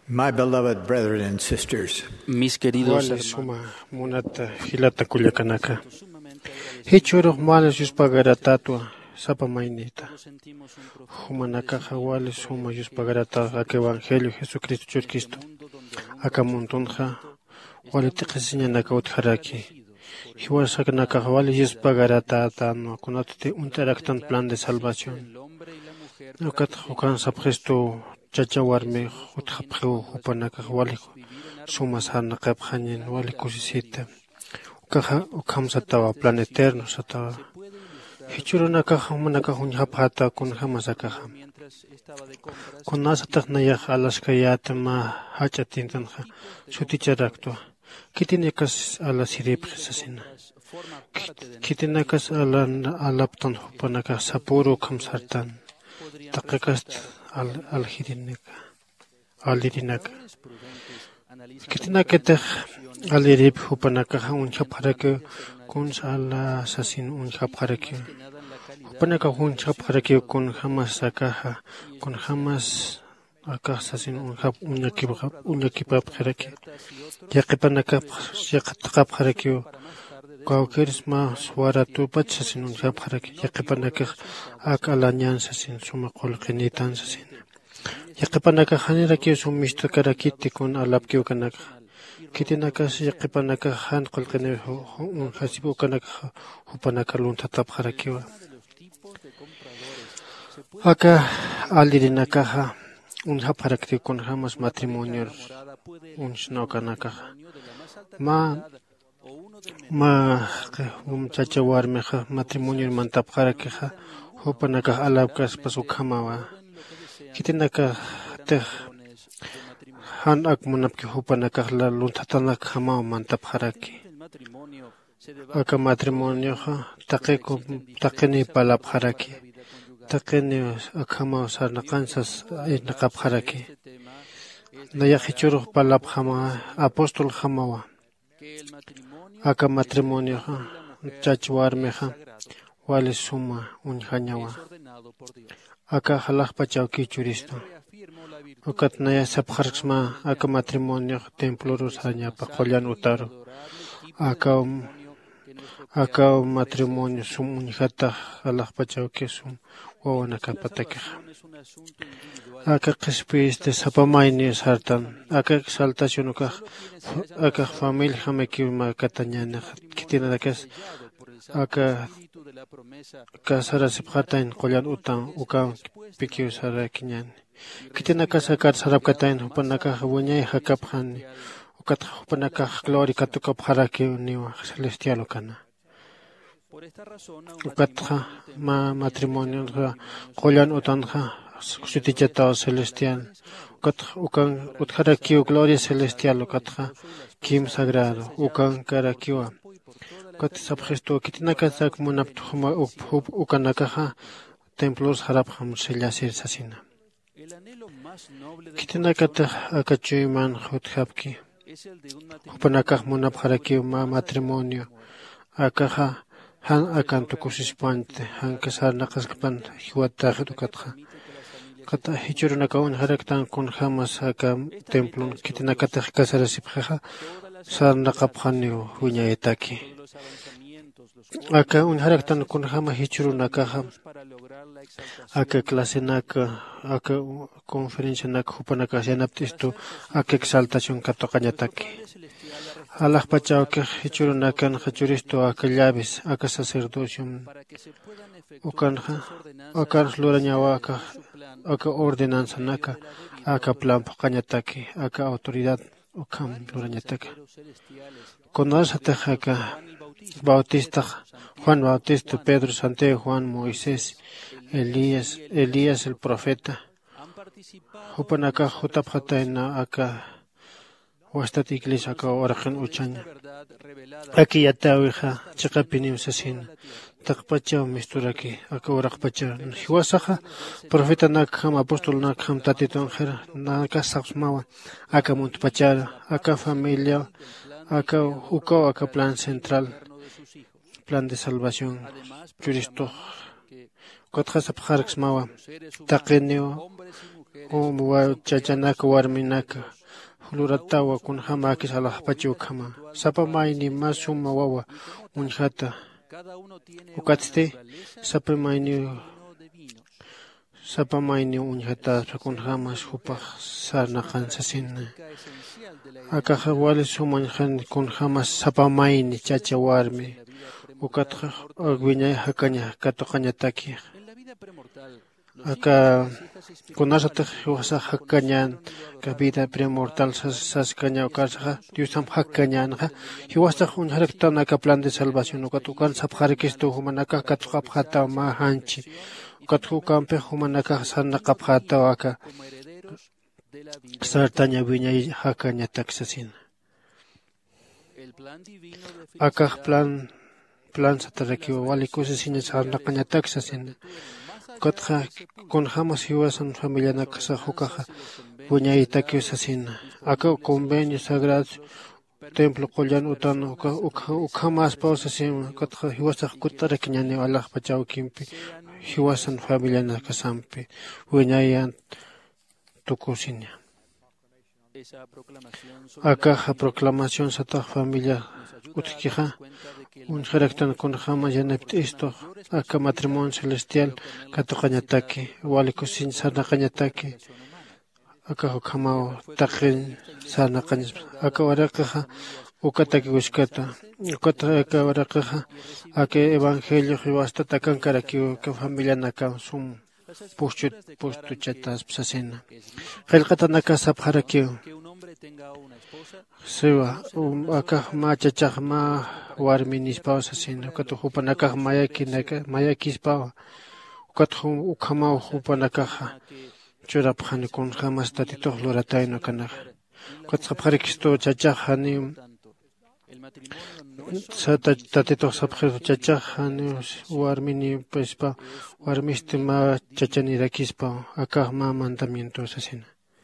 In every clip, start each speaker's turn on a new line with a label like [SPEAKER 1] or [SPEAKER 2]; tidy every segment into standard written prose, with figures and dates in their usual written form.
[SPEAKER 1] My beloved brethren and sisters,
[SPEAKER 2] Mis queridos
[SPEAKER 3] Wale
[SPEAKER 2] hermanos,
[SPEAKER 3] suma munata hilata kullakanaka. Hichuruk males yuspagaratatuwa sapamaynita. Humanaka wale suma yuspagarata ak evangelio Jesucristo churkisto. Aka muntunja wale tiqisiñanaka utjaraki. Hiwarsakanaka wale yuspagarata tano kunatute interactan plan de salvación. Ukat ukan sabgesto chachawarme utjapju upanaka wale suma sana qepjanin wale kusisita. Ukaja ukamsatawa plan eterno satawa. Hichurunaka humanaka hunjapata kun hamasakaja. Kun nasatak nayak alaskayat ma hachatintanja suticharaktua. Kitinakas ala siripjesasina. Kitinakas ala alaptan hupanaka sapuro kamsartan. Takakas alhirinaka. Alirinaka. Kitinaketek alirip hupanaka unchaparake kuns ala sasin unchaparake. Hupanaka unchaparake kun hamasakaja kun hamas acá sasin uñakipap jarake. Yaqipanaka yaqtaqap jarake. Cualquier más waratu pachasin unjap jarake. Yaqipanaka ak alañan sasin suma qolqinitan sasin. Yaqipanaka hanirake sumista karakiti kun alapkiu kanaka. Kitinaka yaqipanaka han qolqini un hasibu kanaka hupanaka luntatap jarakewa. Acá alirinaka un haparakti con jamás matrimonios un snokanaka ma chachawarme matrimonio mantapjarakeja hopanaka alabkas pasukamawa kitinaka te han akmunapki hopanaka la luntatana kama mantapjaraki aka matrimonio taqini palapjaraki taqini akama sarnaqansas naqapjaraki nayahichuru palapjama apóstol jamawa aka matrimonio chachwarmeja wale suma unjañawa aka jalajpachawki churisto ukat naya sapjarksma aka matrimonio temploros añapa qollan utaro aka matrimonio sum unjata jalajpachawki sum wawanaka patakija aka qespiste sapamayni sartan aka exaltación aka familia jamekima katañana kitinakas aka kasara sipjatan qollan utan uka pikiu sarakiñan kitinakas aka sarapkatan upanaka wuñay hakapjan ukat upanaka gloria katukapjaraki niwa celestial ukana ukatja matrimonio qollan utanja sutichata celestial ukan utjarakiu gloria celestial ukatja kim sagrado ukan karakiwa ukat sabgesto kitinakas ak munaptujma ukanakaja templos harapjam sellasir sasina kitinakata akachuyman hutjapki upanakaj munapjarakiu matrimonio akaja han akan tukusispante han kasarnaqaspan hiwataj ukatja kata hichurunaka unharaktan kun hamas aka templon kitinakata kasarasipjaja sarnaqapjaniu huñaytaki aka unharaktan kun hama hichurunaka aka clasenaka aka conferencia naka hupanaka yanaptistu aka exaltación katoqañataki alajpachawki hichurunakan hachuristo aka llaves aka sacerdocio ukanja aka lurañawa aka ordenanza naka aka plan qañataki aka autoridad ukam lurañataki conozate aka Bautista Juan Bautista Pedro Santiago Juan Moisés Elías el profeta upanaka hutapjataina aka wastat iglesia aka orajan uchaña aquí yatawija chiqapinim sasin taqpachaw misturaki aka oraqpacha hiwasaja profeta nakam apóstol nakam tatiton jera naka saqsmawa aka muntpachara aka familia aka ukaw aka plan central plan de salvación churisto kotja sapjarksmawa taqinio chachanaka warminaka Luratawa kun hamakis alajpachu kama. Sapamaini masuma wawa unjata. Ukatzte sapamaini unjata kun hamas hupaj sarna kansasin. Akaja wale sumanjan kun hamas sapamaini chachawarmi. Ukatja agwiñay hakaña katoqañataki. Acá con nosotros wasa hakañan ka vida premortal sas caña o carja Dios tam hakañan ha hiwasta un harektan ka plan de salvación o katukan sapharek esto humanaka katqapkhata ma hanchi katku kampe humanaka sanna qapkhata aka sartaña viñay hakaña taxasin acá plan sataraki wali cosas sin sarna caña taxasin Kotja con jamás hiwasan familia na kasajukaja buñaita que usasina. Acá convenio sagrado templo collan utan ukamas pausasim kotja hiwasa kutara kiñani alaj pachau kimpi hiwasan familia na kasampi buñayan tukusina. Acá proclamación sata familia utkija un jeractan con jamás yanept esto acá matrimonio celestial katoqañataki waliku sin sarnaqañataki acá hukamao taqin sarnaqañas acá waraqaja ukataki uskata acá waraqaja acá evangelio hiwasta takankaraki ka familia naka sum pustu chatas psasena qillqata naka sapharaki Sewa, acá machachaj ma warmi nispawa sasina, ukato hupanakaj mayakispawa, ukato ukhamao hupanakaja, churapjani kun jamas tatitoh luratayno kanaj. Ukato sapjarikisto chachajani, tatitoh sapjarikisto warmini pespa, warmisti ma chachanirakispawa, acá ma mandamiento sasina.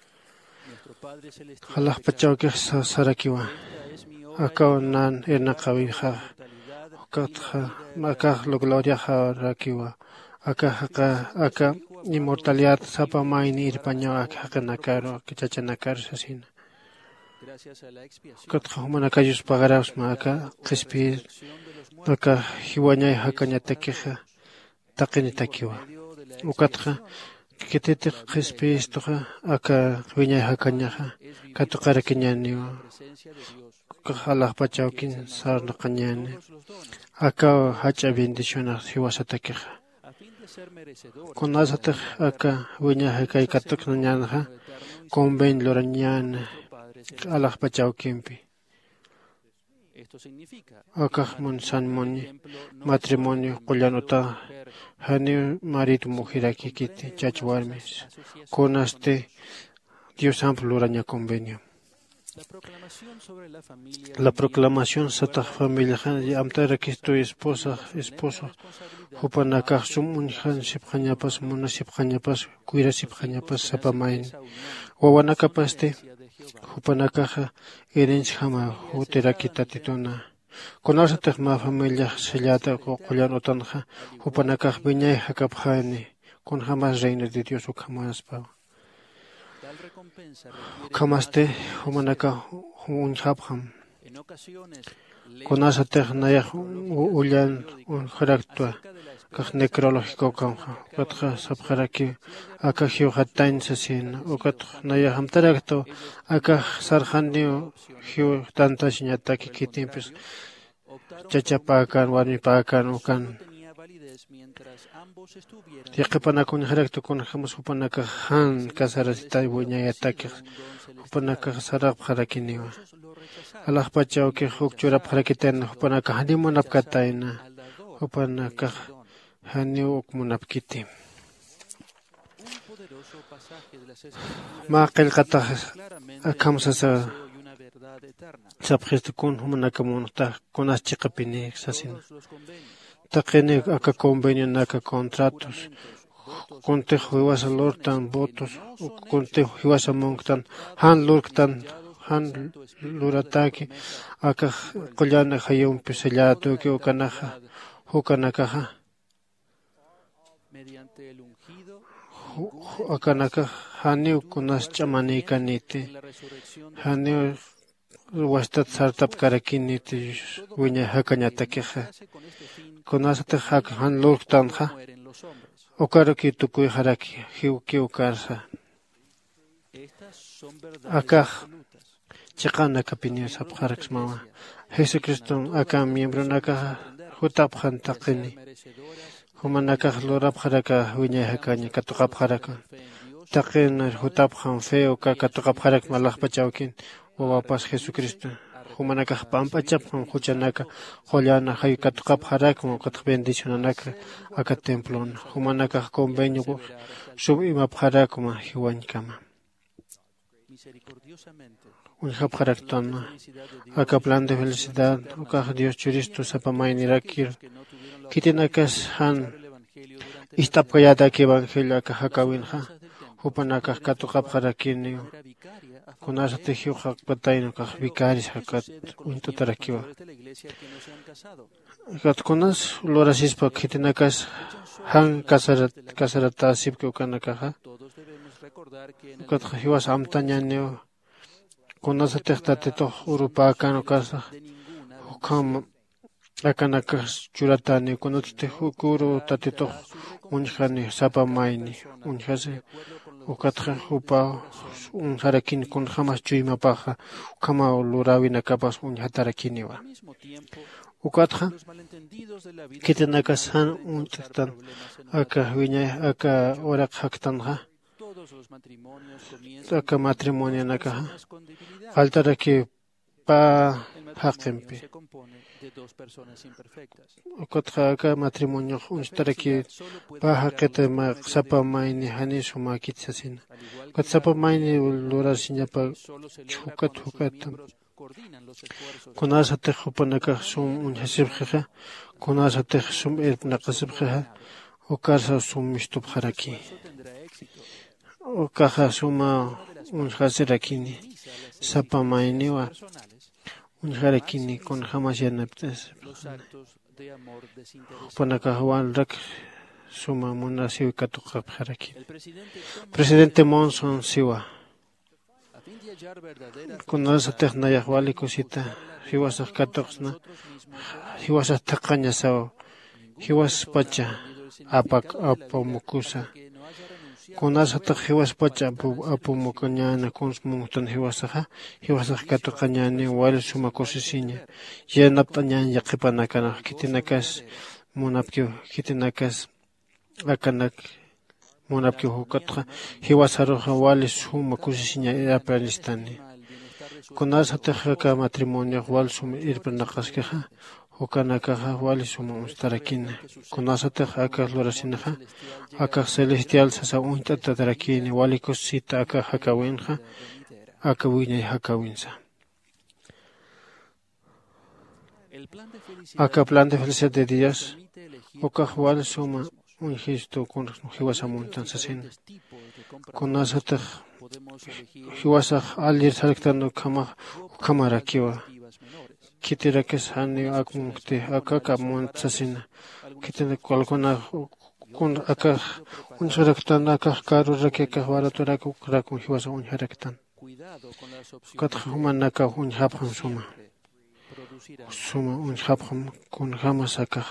[SPEAKER 3] Jalaj pachau que sarakiwa. Acá nan erna kawija. Acá lo gloria rakiwa. Acá inmortalidad sapa maini irpaño acá nakaro que chacha nakaro sasina. Acá humana yus pagaraus ma acá qespir. Acá hiwañay hakaña tekeja. Taqini takiwa. Ukatja que te qespir acá viñay hakañaja. Katuqara kiñaniwa. Kajalaj pachaukin sarna kañani. Acá hacha bendiciones hiwasatakeja. Con asataj acá viña haka ikatuk nañanja. Conven lorañan alaj pachaukimpi. Acá mon san moni matrimonio collanota. Hani marido mujer aquí kiti chachwarmis. Con este Dios amplio loraña convenio. La proclamación sata familia amtara que estoy esposo hupanakaj sum unjan sipjañapas muna sipjañapas kuira sipjañapas sapamain wawanakapaste hupanakaja herencia jama uterakita tituna conoce ma familia sellata qoyan otanja hupanakaj viñay hakapjani con jamás reino de Dios o jamás pa Kamaste humanaka unjabham. Conasate naya ulian un jaractua. Kah necrológico kanja. Katja sabharaki akahio hatain sasin. Ukat naya hamtaracto. Akah sarhanio hiu tanta siñataki kitimpis. Chachapakan, warmipakan, ukan. Yaqapanakun jaracto con jamos hupanaka han casarasita y buñayataki. Hupanaka sarap harakiniwa. Alaj pachau que hukchurap harakiten hupanaka hanimunapkataina. Hupanaka haniukmunapkiti. Ma qilqata akamsasa sabjistukun humanaka munta con aschiqapini sasin. Taqini acá convenio naka contratos. Contejo hiwasa lortan votos. Contejo hiwasa monctan. Han lortan. Han lurataki. Acá collana hayum pisellato que okanaja. Hukanakaja. Akanaka Haniu kunas chamani kaniti. Haniu wastat sartap karakiniti wiña hakanyata keja. Kunas te hak han lurtanja. Okaroki tukui haraki hiuki ukarsa. Acá chicana capinios abjarax mama. Jesucristo acá miembro naka jutapjan taqini. Humanaka lorabjaraka wiña hakaña katukabjaraka. Taqin jutapjan feo katukabjarak malajpachaukin. Wawapas Jesucristo. Humanaka pampachapjan huchanaka. Jollana hay katukabjarak mokat bendicionanaka acá templon. Humanaka convenio sub imabjarakuma hiwañkama. Un habjaractón, acá plan de felicidad, acá Dios churisto sapamaini rakir, kitinakas han, istapayada que evangelio acá hakawinha, hupanaka katukabharakini, kunasa tejiu hakpataino kah vicaris hakat untutarakiwa. Kat kunas lorasispa kitinakas han kasarata sipke ukanakaha. Kat hiwas amtañaneo. Kunasa tehtatito Urupa kano kasa hukam akanakas churatani kunatite hukuru tatito unjani sapamaini unjase ukatra hupa unjarakin kun jamas chuima paja kama lurawina kapas unjatarakiniwa ukatra kitenakas han untan aka wiña aka orak haktanja aka matrimonio naka falta que pa haqempi otra acá matrimonio unstara que pa haqete ma sapa maini hanis huma kitsasin kat sapa maini lorasinya pa chukat kunasa te hupanaka sum unhasibkha kunasa te sum naqasibkha okarsa sum mistub haraki okaja suma unhasirakini sapamainiwa unharakini con jamás yanaptes panakahual rak suma munasiw katukapharaki presidente Monson siwa kunasa technayahwali kusita hiwasaj katuqsna hiwasaj taqaña saw hiwas pacha apak apamukusa kunasa hiwas pacha apumukañana kunsmuntan hiwasaja hiwasaj katuqañani wal suma kusisiña yanaptañan yaqipanakana kitinakas munapki kitinakas akanak munapki hukatqa hiwasaruja wal suma kusisiña apalistani kunasa tehaka matrimonio wal suma irpanaqaskeja hukanakaja wal suma ustarakina kunasa tehaka lorasinaja aka celestial sasa untata tarakini walikosita aka hakawinja aka wiñay hakawinsa aka plan de felicidad de Dios oka wal suma unjisto kun hiwasa montan sasin kunasa teh hiwasa alir salektando kamara kiwa kitirakas hani akmukte aka montsasina kitene kolkona kun aka unsaraktan aka karu rakeka waratura kukrakun hiwasa unharaktan katha humanaka unhaphan suma unhaphan kun hamasaka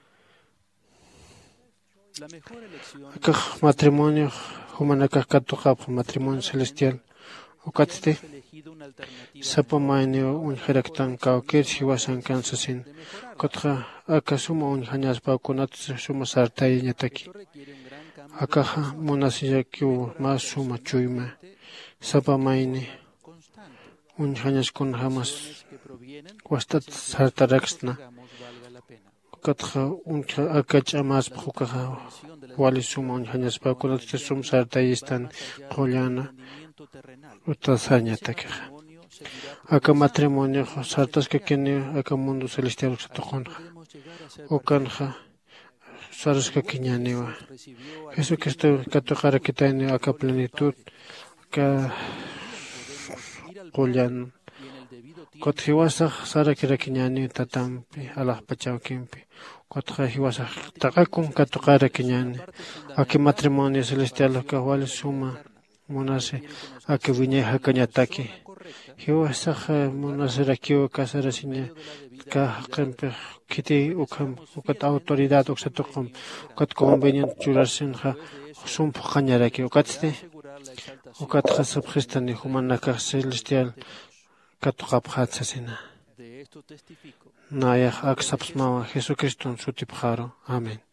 [SPEAKER 3] aka matrimonio humanaka katuqap matrimonio celestial ukatste sapamainio unharaktan kaukir hiwasan kansasin katha aka suma unhañaspa kunat suma sartay ñataki akaja munasiyakyu mas suma chuyma sapamaini unhañas kun hamas wastat sartaraksna katha unha aka chamas phukaja wali suma unhañaspa kunat sum sartayistan qollana utasañataki aka matrimonio sartasqa kini aka mundo celestial satoqonqa ukanja sarasqa kiñaniwa Jesucristo katuqarakitayni aka plenitud aka qullan kuthiwasaq sarakirakiñani tatampi alaqpachawkinpi kutqa hiwasaq taqakun katuqarakiñani aki matrimonio celestial aka wali suma Monase a que viñe hakañataki. Hiwa saja monase rakiwa kasarasiña ka qempe kiti ukat autoridad uksatuqum ukat convenient churarsinja sumpu qañaraki ukatste ukat qasabqistani humanaka celestial katuqapqatsasina. Nayaq aksaps mama Jesucristo sutipqaro. Amén.